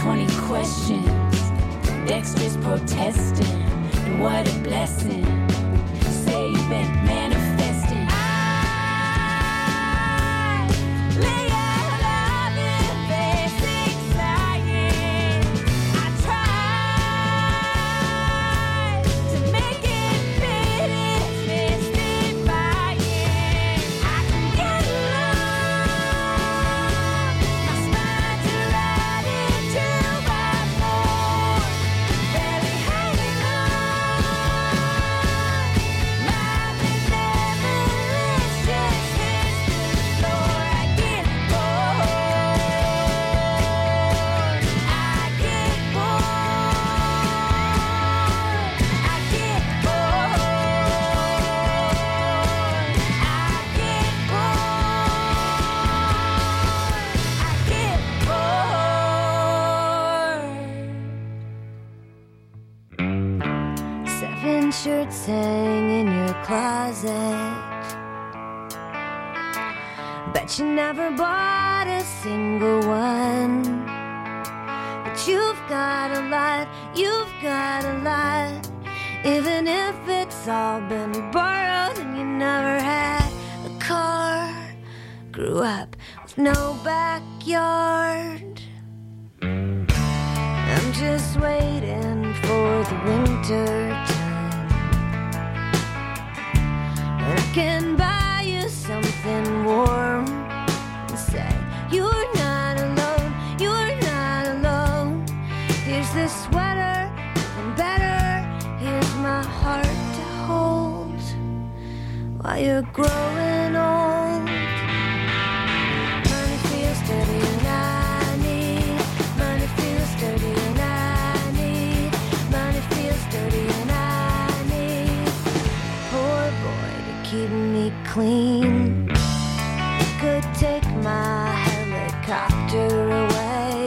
20 questions. Dexter's protesting, and what a blessing. Say you've been manifesting. I lay out love in basic science. I tried to make it fit, it's mystifying. I can get along, my spine's eroded to my bones. Barely hanging on, my benevolence just hits the floor. I get bored, I get bored, I get bored, I get bored. 7 shirts hang in your closet. Bet you never bought a single one. But you've got a lot, you've got a lot. Even if it's all been borrowed and you never had a car. Grew up with no backyard. I'm just waiting for the winter time, and I can buy you something warm and say you're not alone, you're not alone. Here's this sweater, and better, here's my heart to hold while you're growing old. Money feels dirty and I need, money feels dirty and I need, money feels dirty and I need poor boy to keep me clean. Could take my helicopter away.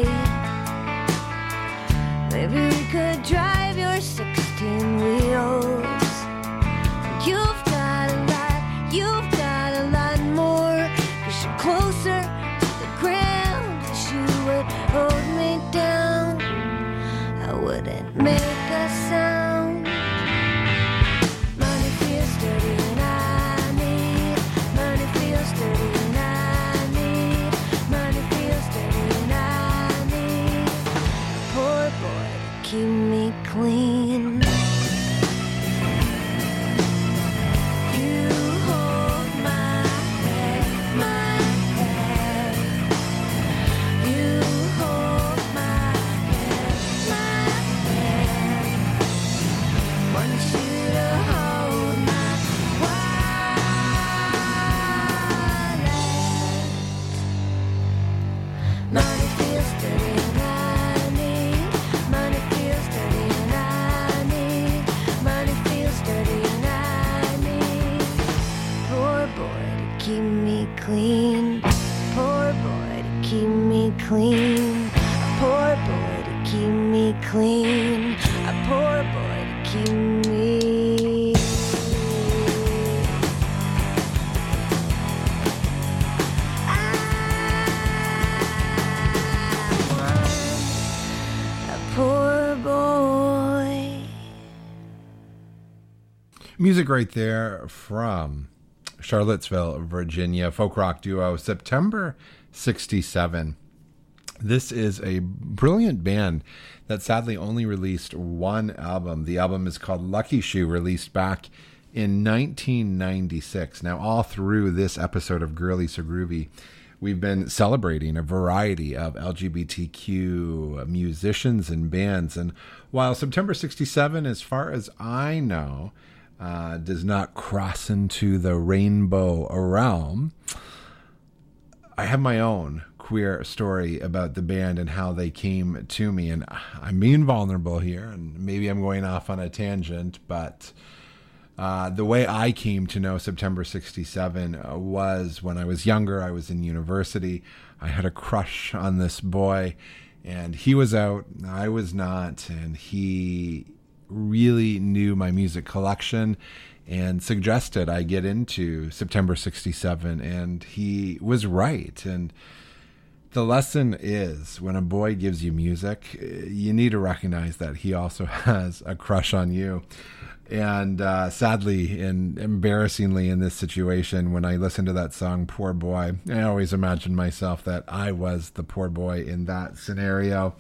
Maybe we could drive your 16 wheels. You've got a lot more. 'Cause you're closer to the ground. 'Cause you would hold me down. I wouldn't make a sound. Money feels dirty and I need, money feels dirty and I need, money feels dirty and I need a poor boy to keep me clean. You hold my head, my head. You hold my head, my head. Want you to hold my wallet. Money feels dirty and I need, money feels dirty and I need, money feels dirty and I need poor boy to keep me clean, poor boy to keep me clean, a poor boy to keep me clean, a poor boy to keep me. I want a poor boy. Music right there from Charlottesville, Virginia, folk rock duo September 67. This is a brilliant band that sadly only released one album. The album is called Lucky Shoe, released back in 1996. Now, all through this episode of Girly So Groovy, we've been celebrating a variety of LGBTQ musicians and bands. And while September 67, as far as I know, does not cross into the rainbow realm, I have my own queer story about the band and how they came to me. And I'm being vulnerable here, and maybe I'm going off on a tangent, but the way I came to know September 67 was when I was younger. I was in university. I had a crush on this boy, and he was out, I was not, and he really knew my music collection and suggested I get into September 67, and he was right. And The lesson is when a boy gives you music, you need to recognize that he also has a crush on you. And sadly and embarrassingly in this situation, when I listen to that song, Poor Boy, I always imagine myself that I was the poor boy in that scenario.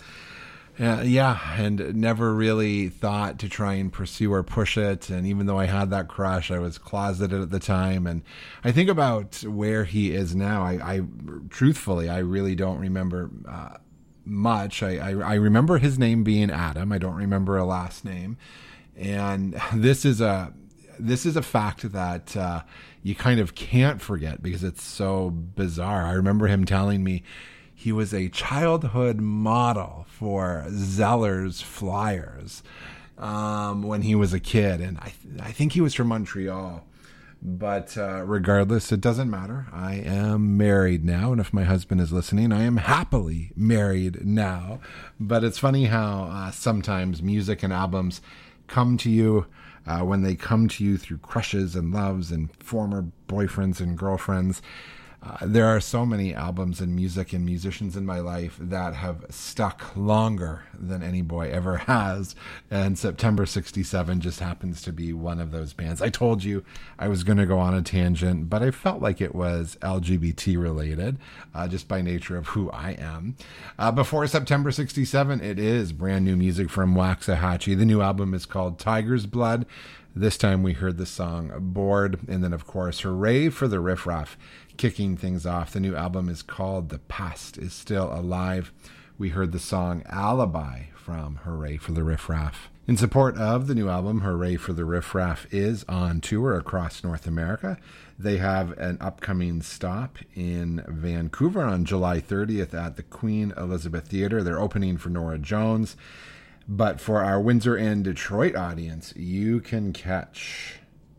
And never really thought to try and pursue or push it. And even though I had that crush, I was closeted at the time. And I think about where he is now. I truthfully, I really don't remember much. I remember his name being Adam. I don't remember a last name. And this is a fact that you kind of can't forget because it's so bizarre. I remember him telling me he was a childhood model for Zeller's Flyers when he was a kid. And I think he was from Montreal. But regardless, it doesn't matter. I am married now. And if my husband is listening, I am happily married now. But it's funny how sometimes music and albums come to you when they come to you through crushes and loves and former boyfriends and girlfriends. There are so many albums and music and musicians in my life that have stuck longer than any boy ever has. And September 67 just happens to be one of those bands. I told you I was going to go on a tangent, but I felt like it was LGBT related, just by nature of who I am. Before September 67, it is brand new music from Waxahachie. The new album is called Tiger's Blood. This time we heard the song Bored, and then of course Hooray for the Riff Raff. Kicking things off, the new album is called The Past Is Still Alive. We heard the song Alibi from Hooray for the Riff Raff. In support of the new album, Hooray for the Riff Raff is on tour across North America. They have an upcoming stop in Vancouver on July 30th at the Queen Elizabeth Theatre. They're opening for Norah Jones. But for our Windsor and Detroit audience, you can catch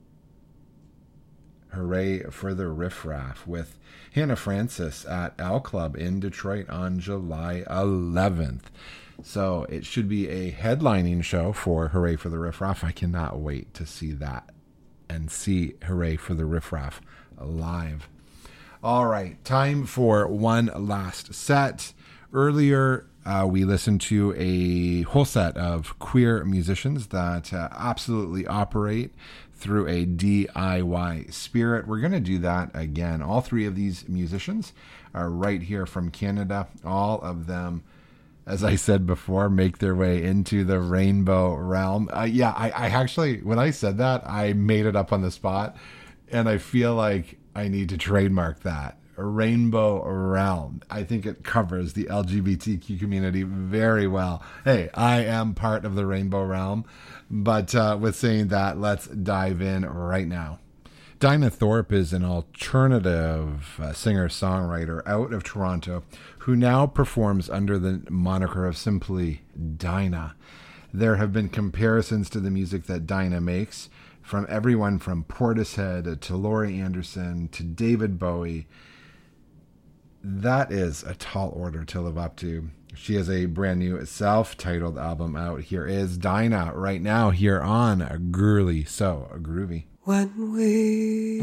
Hooray for the Riff Raff with Hannah Francis at L Club in Detroit on July 11th. So it should be a headlining show for Hooray for the Riff Raff. I cannot wait to see that and see Hooray for the Riff Raff live. All right, time for one last set. Earlier, we listened to a whole set of queer musicians that absolutely operate through a DIY spirit. We're going to do that again. All three of these musicians are right here from Canada. All of them, as I said before, make their way into the rainbow realm. I actually, when I said that, I made it up on the spot, and I feel like I need to trademark that. Rainbow realm. I think it covers the LGBTQ community very well. Hey, I am part of the rainbow realm. But with saying that, let's dive in right now. Dinah Thorpe is an alternative singer-songwriter out of Toronto who now performs under the moniker of simply Dinah. There have been comparisons to the music that Dinah makes from everyone from Portishead to Laurie Anderson to David Bowie. That is a tall order to live up to. She has a brand new self-titled album out. Here is Dinah right now here on A Girly So Groovy. When we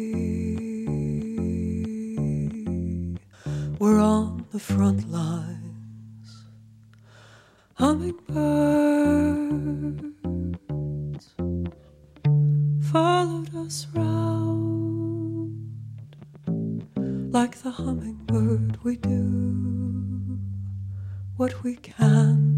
were on the front lines, hummingbirds followed us round. Like the hummingbird, we do what we can.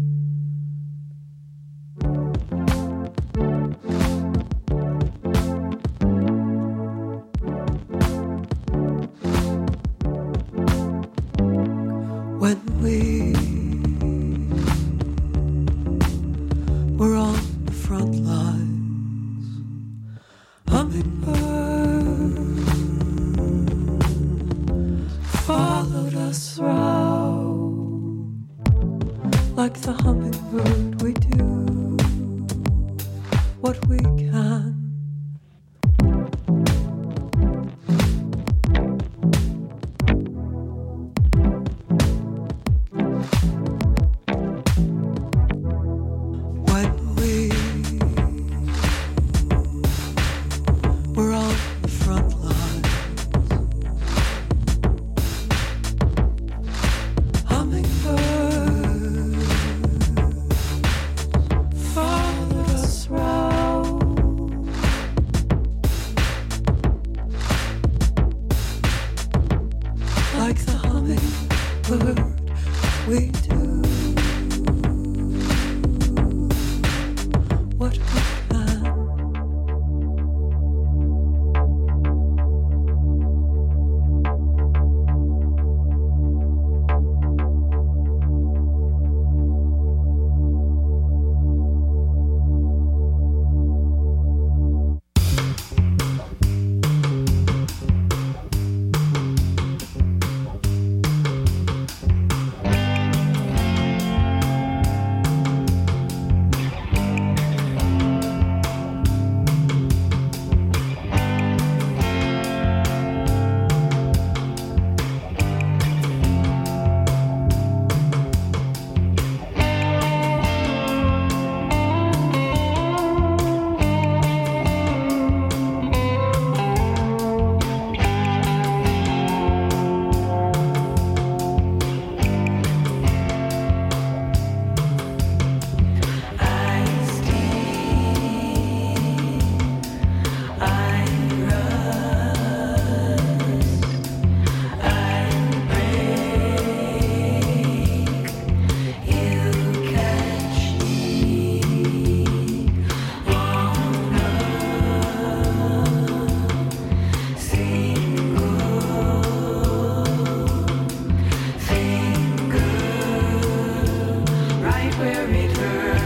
When we were on the front lines, hummingbirds followed us round. Like the hummingbird, we do what we can. When we were on the front lines, where it hurts.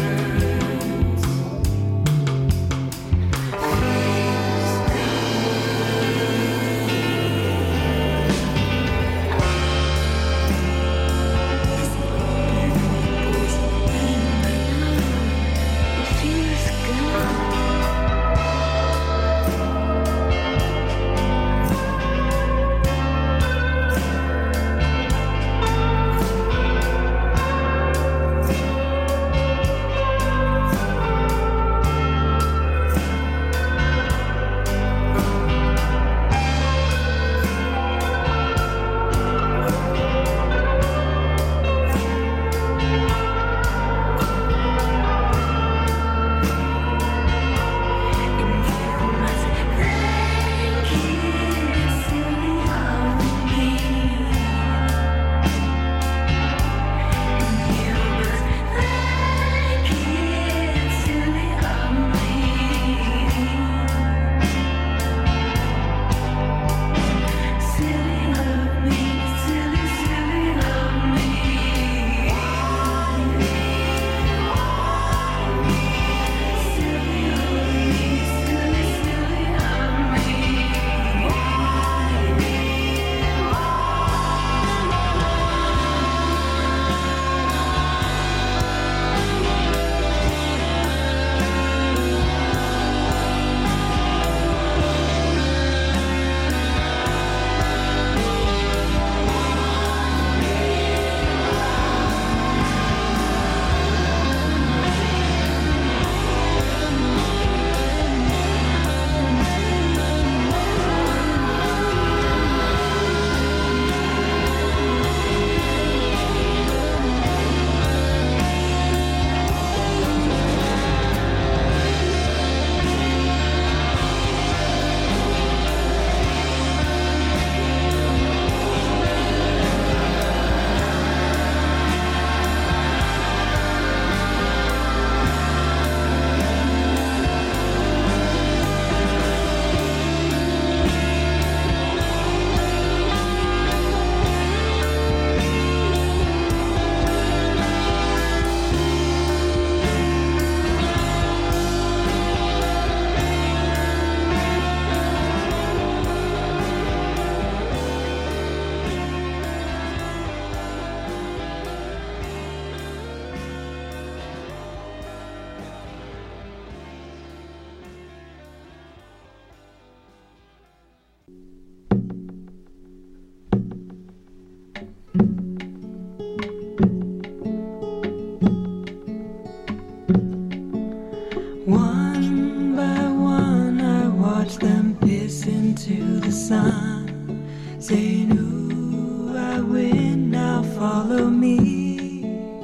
One by one I watch them piss into the sun, saying, ooh, I win, now follow me.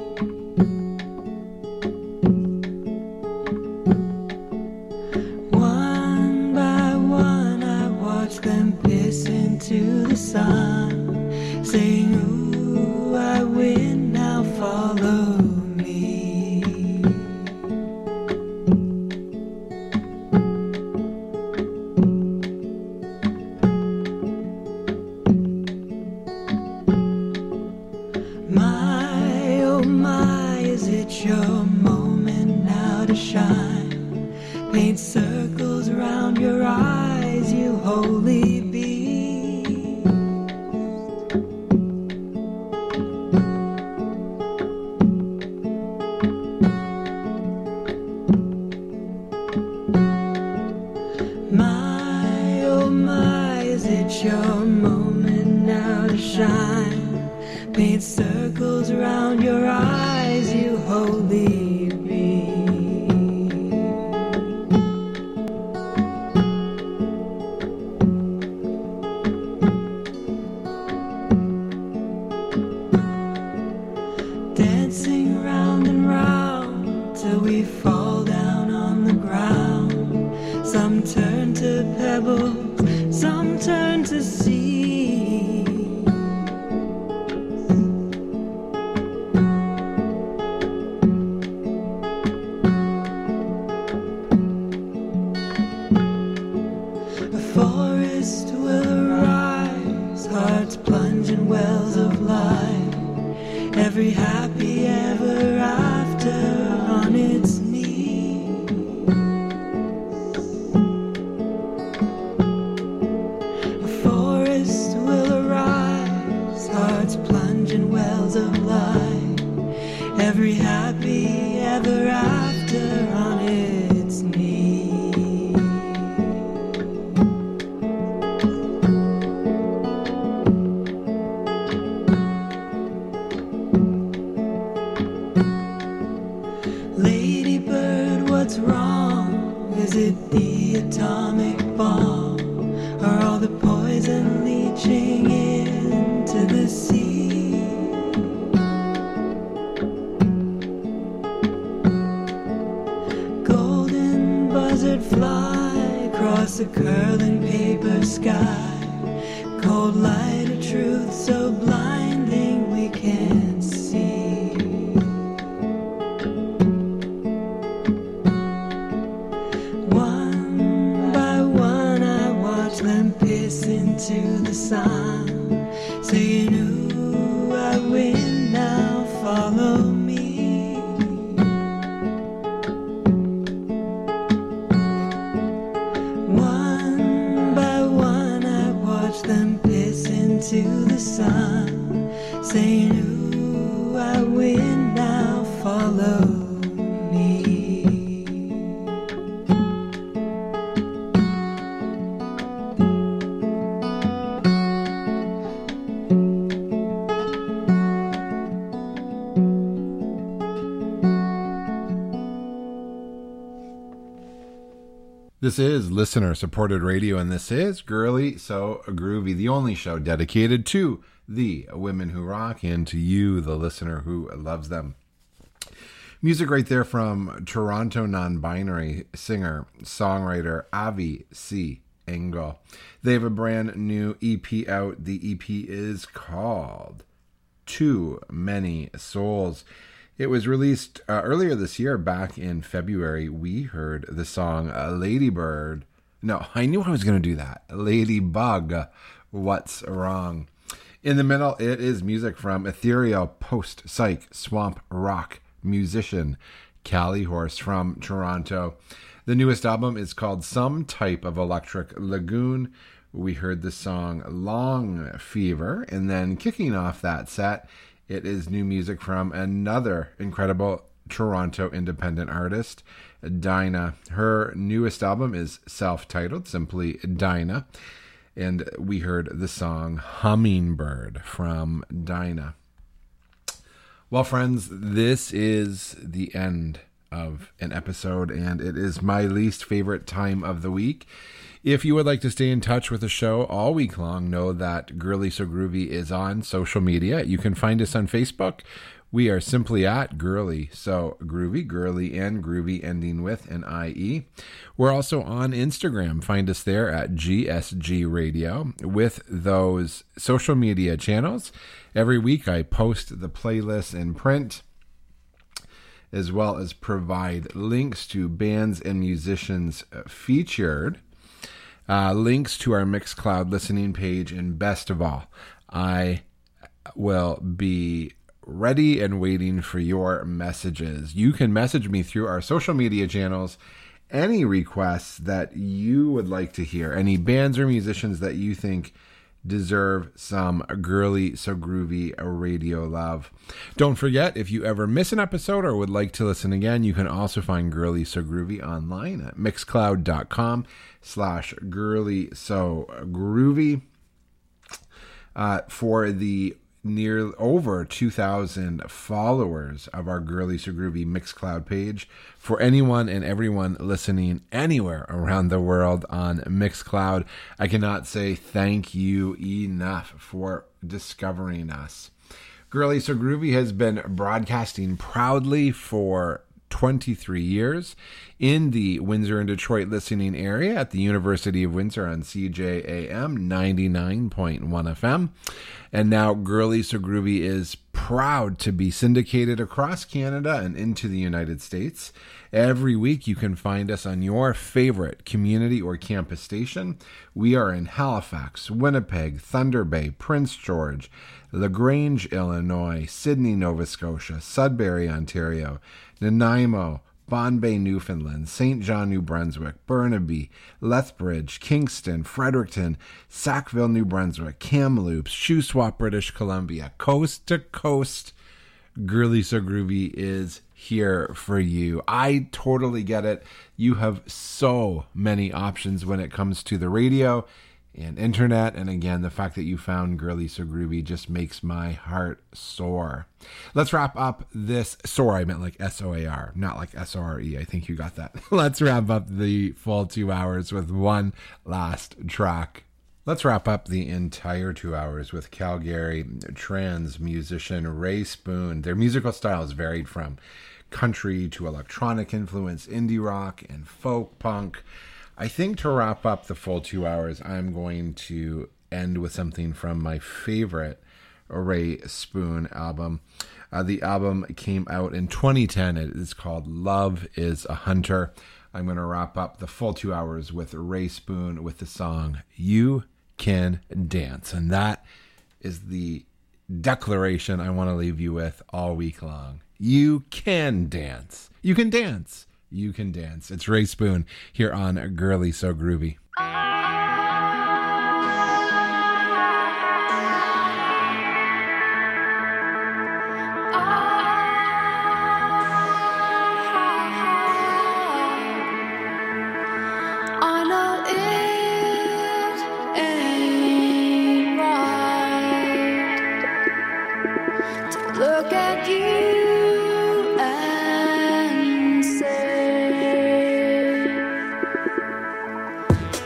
One by one I watch them piss into the sun, saying, ooh, I win, now follow me. My, oh my, is it your moment now to shine? Paint circles around your eyes, you holy beast. My, oh my, is it your moment now to shine? Paint circles around your eyes, you holy beast. Dancing round and round till we fall down on the ground. Some turn to pebbles, some turn to sea. Forest will rise, hearts plunge in wells of light. Every happy ever after every happy ever after on its knees. Ladybird, what's wrong? Is it the atomic bomb? Or all the poison leaching into the sea? Golden buzzard fly across the curling paper sky. Cold light of truth so blinding we can't see. Into the sun, saying, ooh, I win now, follow me. One by one I watch them piss into the sun, saying, ooh, I win now, follow me. This is listener-supported radio, and this is Girly So Groovy, the only show dedicated to the women who rock and to you, the listener who loves them. Music right there from Toronto non-binary singer, songwriter Avi C. Engel. They have a brand new EP out. The EP is called Too Many Souls. It was released earlier this year, back in February. We heard the song Ladybird. No, I knew I was going to do that. Ladybug, What's Wrong? In the middle, it is music from ethereal post-psych swamp rock musician Callie Horse from Toronto. The newest album is called Some Type of Electric Lagoon. We heard the song Long Fever, and then kicking off that set, it is new music from another incredible Toronto independent artist, Dinah. Her newest album is self-titled, simply Dinah. And we heard the song Hummingbird from Dinah. Well, friends, this is the end of an episode, and it is my least favorite time of the week. If you would like to stay in touch with the show all week long, know that Girly So Groovy is on social media. You can find us on Facebook. We are simply at Girly So Groovy, Girly and Groovy ending with an IE. We're also on Instagram. Find us there at GSG Radio. With those social media channels, every week I post the playlist in print, as well as provide links to bands and musicians featured. Links to our Mixcloud listening page, and best of all, I will be ready and waiting for your messages. You can message me through our social media channels any requests that you would like to hear, any bands or musicians that you think deserve some Girly So Groovy radio love. Don't forget, if you ever miss an episode or would like to listen again, you can also find Girly So Groovy online at mixcloud.com/Girly So Groovy. For the over 2,000 followers of our Girly So Groovy Mixcloud page. For anyone and everyone listening anywhere around the world on Mixcloud, I cannot say thank you enough for discovering us. Girly So Groovy has been broadcasting proudly for 23 years in the Windsor and Detroit listening area at the University of Windsor on CJAM 99.1 FM. And now Girly So Groovy is proud to be syndicated across Canada and into the United States. Every week you can find us on your favorite community or campus station. We are in Halifax, Winnipeg, Thunder Bay, Prince George, LaGrange, Illinois, Sydney, Nova Scotia, Sudbury, Ontario, Nanaimo, Bombay, Newfoundland, St. John, New Brunswick, Burnaby, Lethbridge, Kingston, Fredericton, Sackville, New Brunswick, Kamloops, Shuswap, British Columbia, coast to coast, Girly So Groovy is here for you. I totally get it. You have so many options when it comes to the radio and internet. And again, the fact that you found Girly So Groovy just makes my heart soar. Let's wrap up this. Soar, I meant like SOAR, not like SORE. I think you got that. Let's wrap up the full 2 hours with one last track. Let's wrap up the entire 2 hours with Calgary trans musician Ray Spoon. Their musical styles varied from country to electronic influence, indie rock, and folk punk. I think to wrap up the full 2 hours, I'm going to end with something from my favorite Ray Spoon album. The album came out in 2010. It is called Love is a Hunter. I'm going to wrap up the full 2 hours with Ray Spoon with the song You Can Dance. And that is the declaration I want to leave you with all week long. You can dance. You can dance. You can dance. It's Ray Spoon here on Girly So Groovy. Look at you and say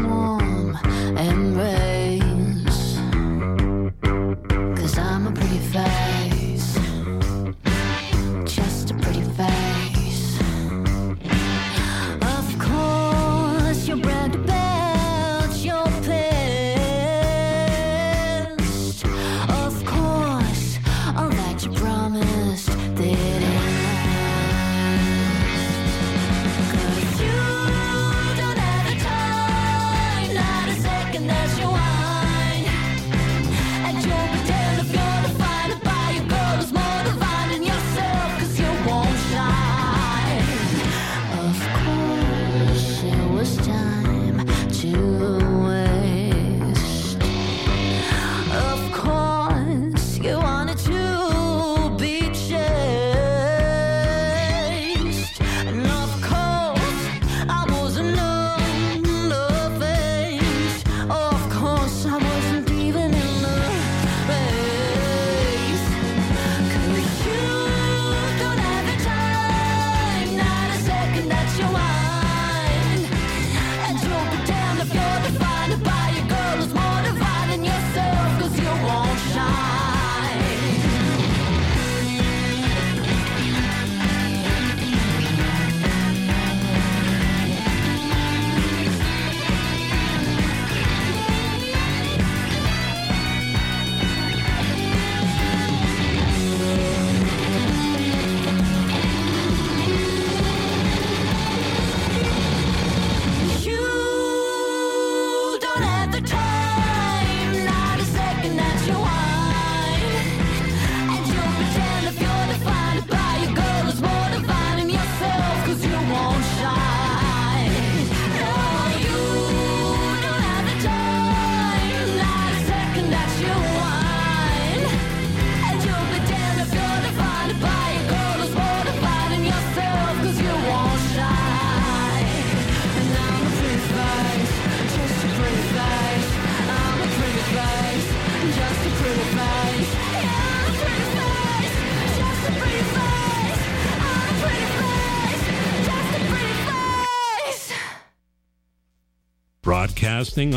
warm embrace. 'Cause I'm a pretty face, just a pretty face. Of course, you bragged about your past. Of course, all that you promised didn't. 'Cause you don't have the time, not a second that you whine. And you'll pretend if you're defined by a girl who's more divine than yourself, 'cause you won't shine. Of course, it was time to waste. Of course, you wanted to be chased. And of course, I wasn't underfaced. Of course, I wasn't even in the race. 'Cause you don't have the time, not a second that you whine. And you'll pretend if you're defined by a girl who's more divine than yourself, 'cause you won't shine. You don't have the time, not a second that you whine. And you'll pretend if you're defined by a girl who's more divine than yourself, 'cause you won't shine. No, you don't have the time, not a second that you whine. And you'll pretend if you're defined by a girl who's more divine than yourself, 'cause you won't shine. And I'm a pretty face, just a pretty face. I'm a pretty face, just a pretty face. Yeah, I'm a pretty face, just a pretty face. I'm a pretty face, just a pretty face. Broadcasting